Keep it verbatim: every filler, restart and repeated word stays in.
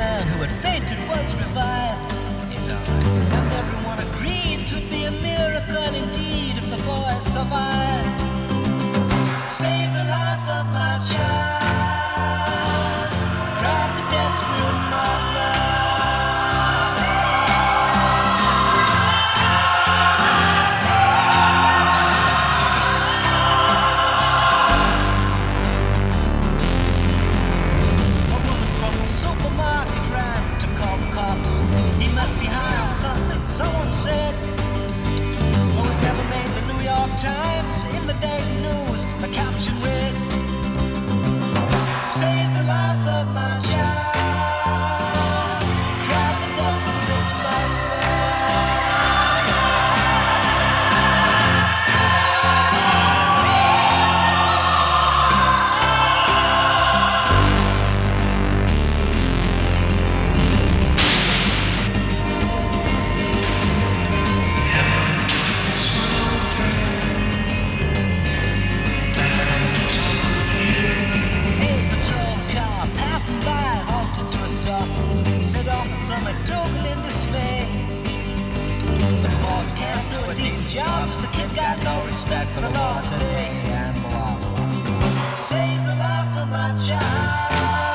man who had fainted was revived. It's alright. And everyone agreed 'twould be a miracle indeed if the boy survived. Save the life of my child, cried the desperate mother. He must be high on something, someone said. Though it never made the New York Times, in the daily news, the caption read, save the life of my child, cried the desperate mother. Said Officer McDougal in dismay, the force can't do a decent job, the kids got no respect for the law today, and blah blah blah. Save the life of my child.